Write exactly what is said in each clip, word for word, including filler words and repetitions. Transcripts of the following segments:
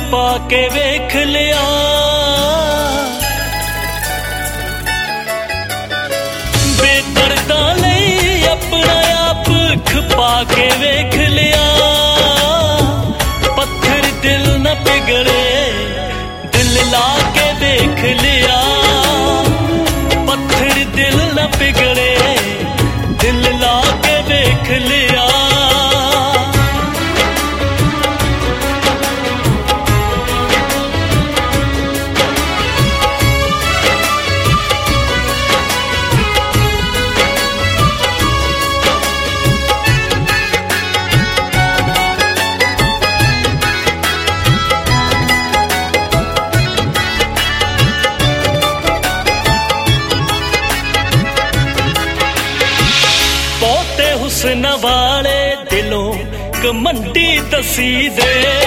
पा के वेख लिया, बेदर्दा लई अपना आप खपा के वेख लिया। पत्थर दिल न पिघले, दिल ला के देख लिया। पत्थर दिल न पिघले, दिल ला के देख लिया। हुस्न वाले दिलों कमंडी दसी दे,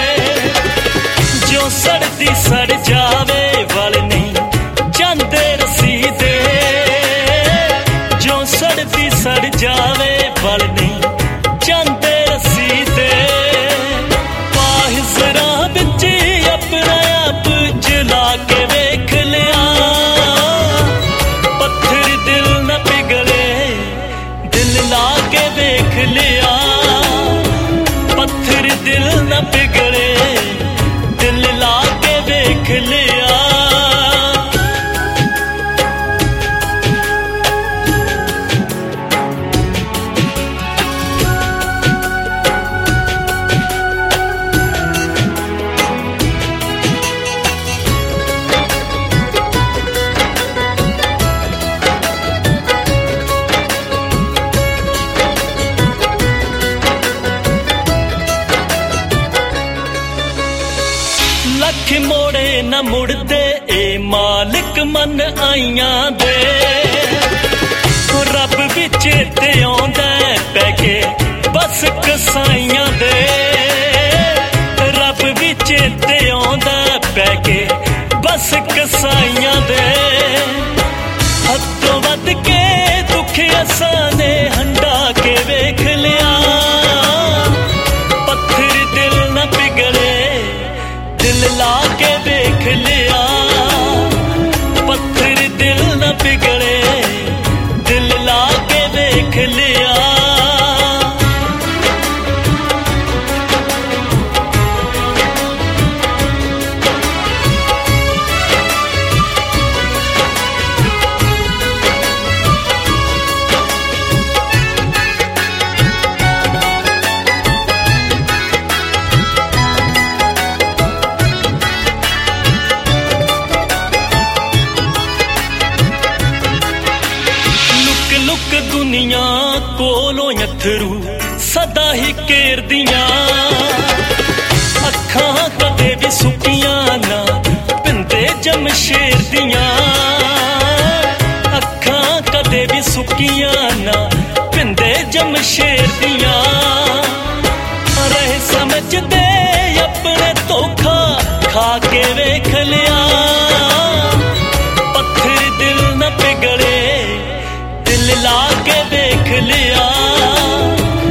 जो सड़दी सड़ जावे वाल नहीं जांदे रसी दे। जो सड़दी सड़ जावे वाल नहीं जांदे रसी दे। पाहिजरा बिच अपना आप जला के वेख लिया। पत्थर दिल न पिघले, दिल ला के देख लिया। पत्थर दिल न पिघले, दिल ला के देख लिया। लख मोड़े न मुड़दे ए मालिक मन आइयां दे। रब भी चेते आउंदा पै के बस कसाइयां दे। रब भी चेते आउंदा पै के बस कसाइयां दे। हदों वध के दुख असां ने हंडा के वेख लिया। पत्थर दिल न पिघले, दिल ला के देख लिया। पत्थर दिल न पिघले, दिल ला के देख लिया। दुनिया कोलों अथरू सदा ही घेरदियां। अखां कदे भी सुकियां ना पिंदे जमशेर दियां। अखां कदे भी सुकियां ना पिंदे जमशेर दियां। रहे समझदे अपने धोखा खा के वेख लिया। पत्थर दिल न पिघले, दिल ला के देख लिया।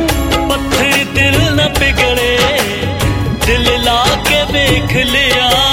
पत्थर दिल न पिघले, दिल ला के देख लिया।